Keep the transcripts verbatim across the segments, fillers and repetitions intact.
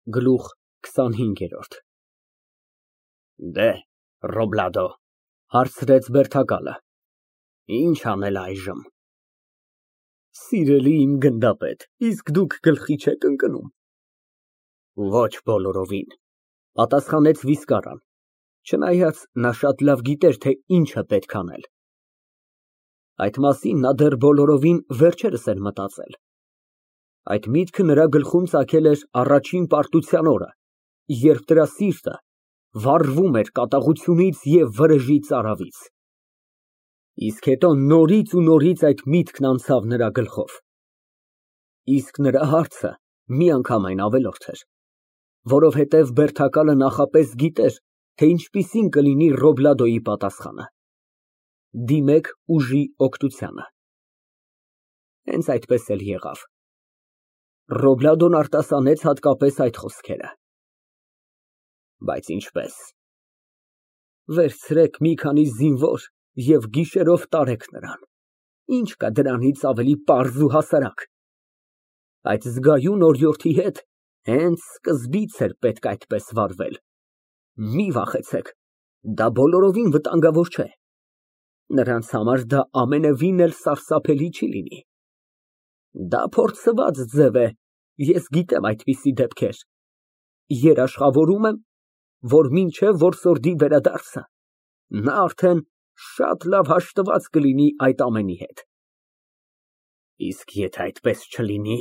Գլուխ քսանհինգ։ Դե, Ռոբլադո, հարցրեց բերդակալը, ի՞նչ անել այժմ։ Սիրելի իմ գնդապետ, իսկ դուք գլխի չեք ընկնում։ Ոչ բոլորովին, պատասխանեց վիզկարան, չնայած նա շատ լավ գիտեր, թե ինչ է պետք անել։ Այդ մասին նա դեռ բոլորովին վերջերս էր մտածել։ Այդ միտքը նրա գլխում ծագել էր առաջին պարտության օրը, երբ նրա սիրտը վառվում էր կատաղությունից և վրեժի ծարավից։ Իսկ հետո նորից ու նորից այդ միտքն անցավ նրա գլխով։ Իսկ նրա հարցը միանգամայն ավելորդ էր, որովհետև բերդակալը նախապես գիտեր, թե ինչպիսին կլինի Ռոբլադոյի պատասխանը։ Դիմեք ուժի օգնությանը։ Հենց այդպես էլ եղավ։ Ռոբլադոն արտասանեց հատկապես այդ խոսքերը։ Բայց ինչպես։ Վերցրեք մի քանի զինվոր և գիշերով տարեք նրան։ Ինչ կա դրանից ավելի պարզ ու հասարակ։ Այդ զգայուն օրիորդի հետ հենց սկզբից էր պետք այդպես վարվել։ Մի վախեցեք, դա բոլորովին վտանգավոր չէ։ Նրանց համար դա ամենևին էլ սարսափելի չի լինի։ Դա փորձված ձև է, ես գիտեմ այդպիսի դեպքեր։ Երաշխավորում եմ, որ մինչև որսորդի վերադարձը նա արդեն շատ լավ հաշտված կլինի այդ ամենի հետ։ Իսկ եթե այդպես չլինի։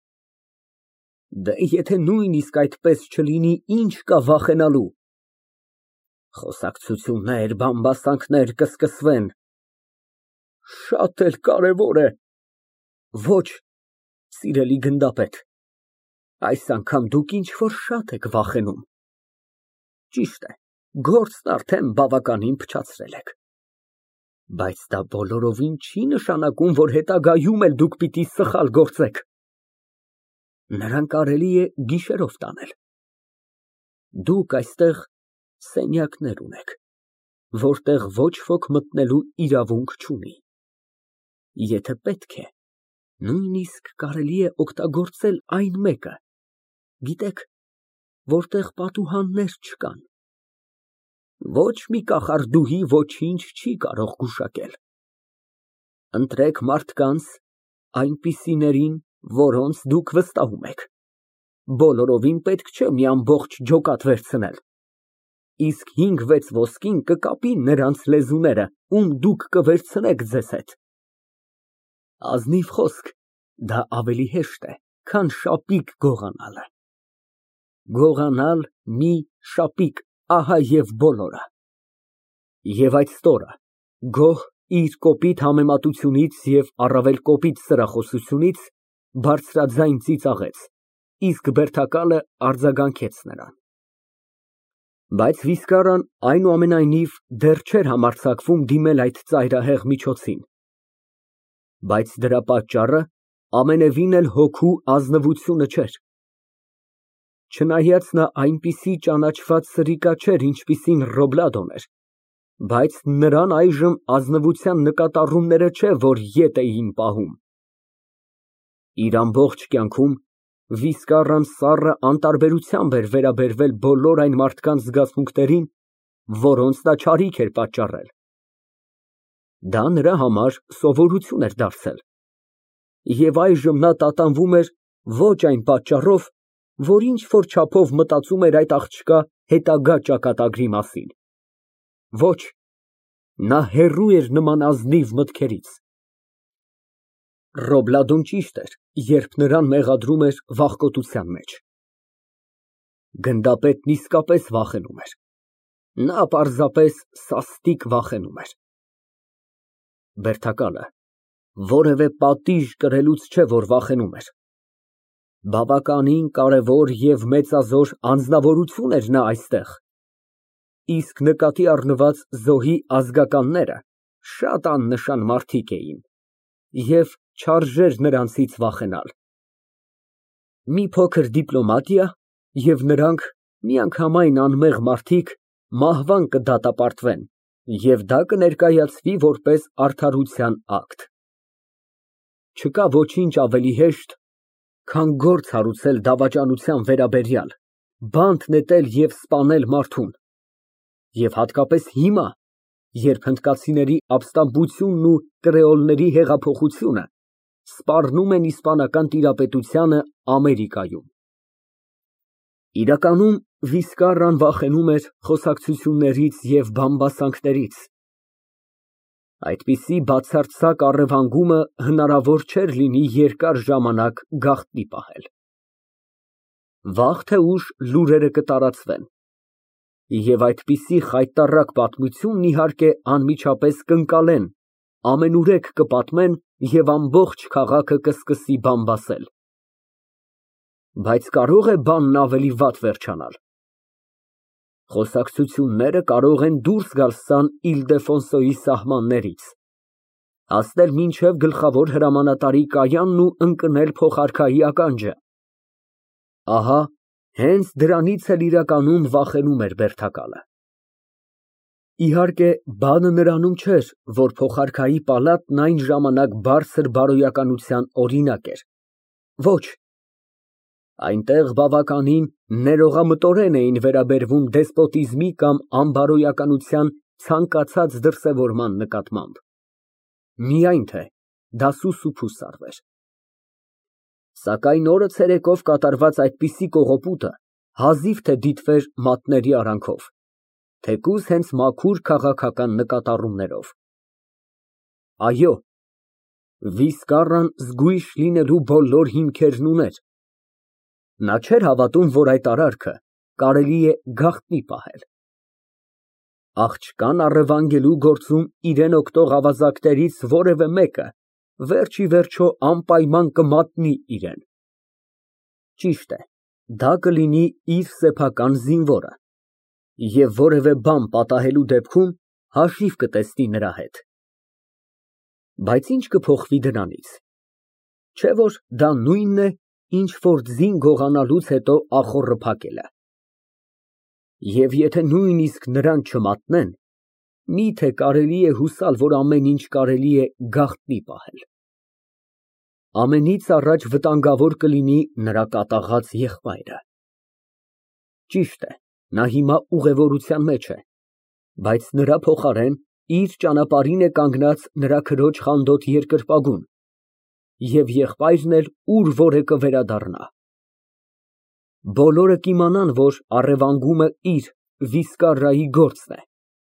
Դե եթե նույնիսկ այդպես չլինի, ինչ կա վախենալու։ Խոսակցություններ, բամբասանքներ կսկսվեն։ Շատ էլ կարևոր է։ Ոչ, սիրելի գնդապետ, այս անգամ դուք ինչ֊որ շատ եք վախենում։ Ճիշտ է, գործն արդեն բավականին փչացրել եք։ Բայց դա բոլորովին չի նշանակում, որ հետագայում էլ դուք պիտի սխալ գործեք։ Նրան կարելի է գիշերով տանել։ Դուք այստեղ սենյակներ ունեք, որտեղ ոչ ոք մտնելու իրավունք չունի։ Եթե պետք է, նույնիսկ կարելի է օգտագործել այն մեկը, գիտեք, որտեղ պատուհաններ չկան։ Ոչ մի կախարդուհի ոչինչ չի կարող գուշակել։ Ընտրեք մարդկանց, այնպիսիներին, որոնց դուք վստահում եք։ Բոլորովին պետք չէ մի ամբողջ ջոկատ վերցնել։ Իսկ հինգ֊վեց ոսկին կկապի նրանց լեզուները, ում դուք կվերցնեք ձեզ հետ։ Ազնիվ խոսք, դա ավելի հեշտ է, քան շապիկ գողանալը։ Գողանալ մի շապիկ, ահա և բոլորը։ Եվ այդ ստորը, գոհ իր կոպիտ համեմատությունից և առավել կոպիտ սրախոսությունից, բարձրաձայն ծիծաղեց, իսկ բերդակալը արձագանքեց նրան։ Բայց վիզկարան այնուամենայնիվ դեռ չէր համարձակվում դիմել այդ ծայրահեղ միջոցին։ Բայց դրա պատճառը ամենևին էլ հոգու ազնվությունը չէր։ Չնայած նա այնպիսի ճանաչված սրիկա չէր, ինչպիսին Ռոբլադոն էր, բայց նրան այժմ ազնվության նկատառումները չէ, որ ետ էին պահում։ Իր ամբողջ կյանքում վիզկարան սառը անտարբերությամբ էր վերաբերվել բոլոր այն մարդկանց զգացմունքներին, որոնց նա չարիք էր պատճառել։ Դա նրա համար սովորություն էր դարձել։ Եվ այժմ նա տատանվում էր ոչ այն պատճառով, որ ինչ֊որ չափով մտածում էր այդ աղջկա հետագա ճակատագրի մասին։ Ոչ, նա հեռու էր նման ազնիվ մտքերից։ Ռոբլադոն ճիշտ էր, երբ նրան մեղադրում էր վախկոտության մեջ։ Գնդապետն իսկապես վախենում էր։ Նա պարզապես սաստիկ վախենում էր։ Բերդակալը որևէ պատիժ կրելուց չէ, որ վախենում էր։ Բավականին կարևոր և մեծազոր անձնավորություն էր նա այստեղ։ Իսկ նկատի առնված զոհի ազգականները շատ աննշան մարդիկ էին, և չարժեր նրանցից վախենալ։ Մի փոքր դիպլոմատիա, և նրանք, միանգամայն անմեղ մարդիկ, մահվան կդատապարտվեն, և դա կներկայացվի որպես արդարության ակտ։ Չկա ոչինչ ավելի հեշտ, քան գործ հարուցել դավաճանության վերաբերյալ, բանտ նետել և սպանել մարդուն, և հատկապես հիմա, երբ հնդկացիների ապստամբությունն ու կրեոլների հեղափոխությունը սպառնում են իսպանական տիրապետությանը Ամերիկայում։ Իրականում Վիսկարրան վախենում էր խոսակցություններից և բամբասանքներից։ Այդպիսի բացարձակ առևանգումը հնարավոր չէր լինի երկար ժամանակ գաղտնի պահել։ Վաղ թե ուշ լուրերը կտարածվեն, և այդպիսի խայտառակ պատմությունն, իհարկե, անմիջապես կընկալեն, ամենուրեք կպատմեն և ամբողջ քաղաքը կսկսի բամբասել։ Բայց կարո՞ղ է բանն ավելի վատ վերջանալ։ Խոսակցությունները կարող են դուրս գալ Սան Իլդեֆոնսոյի սահմաններից, հասնել մինչև գլխավոր հրամանատարի կայանն ու ընկնել փոխարքայի ականջը։ Ահա հենց դրանից էլ իրականում վախենում էր բերդակալը։ Իհարկե, բանը նրանում չէր, որ փոխարքայի պալատն այն ժամանակ բարձր բարոյականության օրինակ էր։ Ոչ, այնտեղ բավականին ներողամտորեն էին վերաբերվում դեսպոտիզմի կամ անբարոյականության ցանկացած դրսևորման նկատմամբ, միայն թե դա սուսուփուս արվեր։ Սակայն օրը ցերեկով կատարված այդպիսի կողոպուտը հազիվ թե դիտվեր մատների արանքով, թեկուզ հենց մաքուր քաղաքական նկատառումներով։ Այո, Վիսկարրան զգույշ լինելու բոլոր հիմքերն ուներ։ Նա չէր հավատում, որ այդ արարքը կարելի է գաղտնի պահել։ Աղջկան առևանգելու գործում իրան օգնող ավազակներից որևէ մեկը վերջ ի վերջո անպայման կմատնի իրան։ Ճիշտ է, դա կլինի իր սեփական զինվորը, և որևէ բան պատահելու դեպքում հաշիվ կտեսնի նրա հետ։ Բայց ի՞նչ կփոխվի դրանից։ Չէ՞ որ դա նույնն է, ինչ որ ձին գողանալուց հետո ախոռը փակելը։ Եվ եթե նույնիսկ նրան չմատնեն, մի՞թե կարելի է հուսալ, որ ամեն ինչ կարելի է գաղտնի պահել։ Ամենից առաջ վտանգավոր կլինի նրա կատաղած եղբայրը։ Ճիշտ է, նա հիմա ուղևորության մեջ է, բայց նրա փոխարեն իր ճանապարհին է կանգնած նրա քրոջ խանդոտ երկրպագուն, և եղբայրն էլ ուր որ է կվերադառնա։ Բոլորը կիմանան, որ առևանգումը իր՝ Վիսկարրայի գործն է։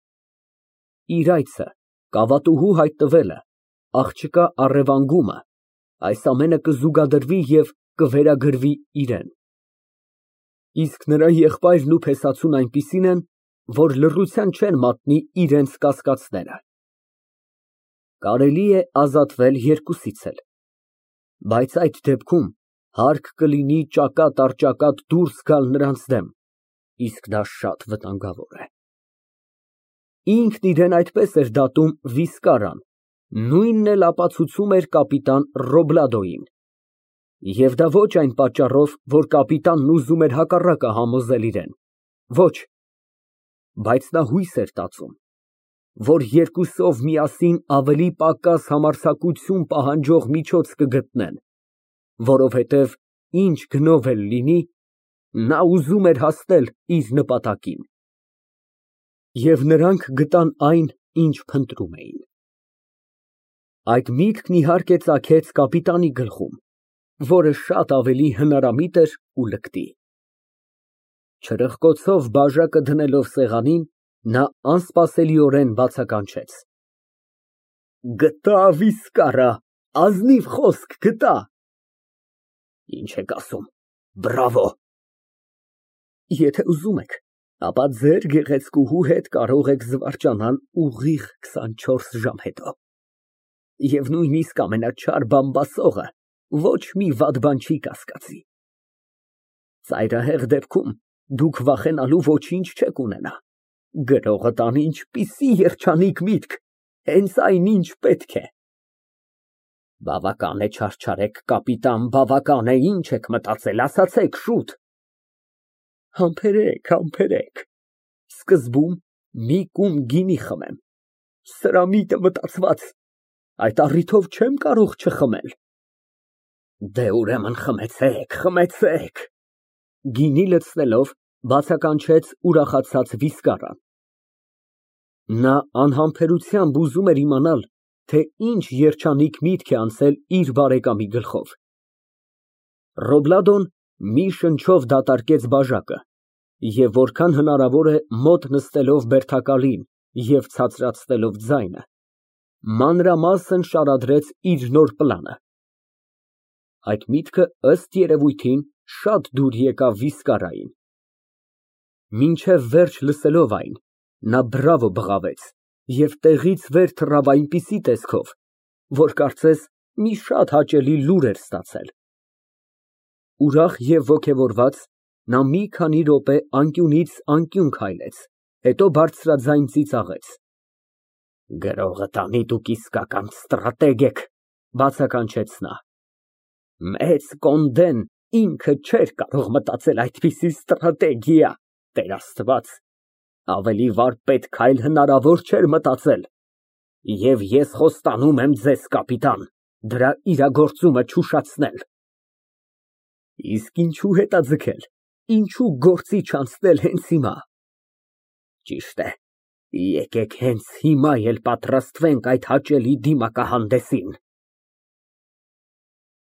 Իր այցը, կավատուհու հայտնվելը, աղջկա առևանգումը, այս ամենը կզուգադրվի և կվերագրվի իրան։ Իսկ նրա եղբայրն ու փեսացուն այնպիսին են, որ լռության չեն մատնի իրենց կասկածները։ Կարելի է ազատվել երկուսից էլ, բայց այդ դեպքում հարկ կլինի ճակատ առ ճակատ դուրս գալ նրանց դեմ, իսկ դա շատ վտանգավոր է։ Ինքն իրան այդպես էր դատում Վիսկարրան, նույնն էլ ապացուցում էր կապիտան Ռոբլադոյին։ Եվ դա ոչ այն պատճառով, որ կապիտանն ուզում էր հակառակը համոզել իրան, ոչ, բայց նա հույս էր տածում, որ երկուսով միասին ավելի պակաս համարձակություն պահանջող միջոց կգտնեն, որովհետև ինչ գնով էլ լինի, նա ուզում էր հասնել իր նպատակին։ Եվ նրանք գտան այն, ինչ փնտրում էին։ Այդ միտքն իհարկե ծագեց կապիտանի գլխում, որը շատ ավելի հնարամիտ էր ու լկտի։ Չրպկոցով բաժակը դնելով սեղանին, նա անսպասելիորեն բացականչեց. Գտա, Վիսկարրա, ազնիվ խոսք գտա։ Ինչ եք ասում, բրավո։ Եթե ուզում եք, ապա ձեր գեղեցկուհու հետ կարող եք զվարճանալ ուղիղ քսանչորս ժամ հետո, և նույնիսկ ամենաչար բամբասողը ոչ մի վատ բան չի կասկածի։ Ծայրահեղ դեպքում դուք վախենալու ոչինչ չեք ունենա, գրողը տան ինչպիսի երջանիկ միտք, հենց այն, ինչ պետք է։ Բավական է չարչարեք, կապիտան, բավական է, ինչ եք մտածել, ասացեք շուտ։ Համբերեք, համբերեք, սկզբում մի կում գինի խմեմ, սրա միտը մտածված, այդ առիթով չեմ կարող չխմել։ Դե ուրեմն խմեցեք, խմեցեք։ Գինի լցնելով, Բացականչեց ուրախացած Վիսկարը։ Նա անհամբերությամբ ուզում էր իմանալ, թե ինչ երջանիկ միտք է անցել իր բարեկամի գլխով։ Ռոբլադոն մի շնչով դատարկեց բաժակը և որքան հնարավոր է մոտ նստելով բերդակալին և ցածրացնելով ձայնը, մանրամասն շարադրեց իր նոր պլանը։ Այդ միտքը, ըստ երևույթին, շատ դուր եկավ Վիսկարային։ Մինչև վերջ լսելով այն, նա բրավո բղավեց և տեղից վեր թռավ այնպիսի տեսքով, որ կարծես մի շատ հաճելի լուր էր ստացել։ Ուրախ և ոգևորված, նա մի քանի րոպե անկյունից անկյուն քայլեց, հետո բարձրաձայն ծիծաղեց։ «Գրողը տանի, դուք իսկական ստրատեգ եք», բացականչեց նա։ «Մեծ Կոնդեն ինքը չէր կարող մտածել այդպիսի ստրատեգիա, Տեր Աստված, ավելի վարպետ քայլ հնարավոր չէր մտածել։ Եվ ես խոստանում եմ ձեզ, կապիտան, դրա իրագործումը չուշացնել»։ Իսկ ինչո՞ւ հետաձգել, ինչո՞ւ գործի չանցնել հենց հիմա։ Ճիշտ է, եկեք հենց հիմա էլ պատրաստվենք այդ հաճելի դիմակահանդեսին։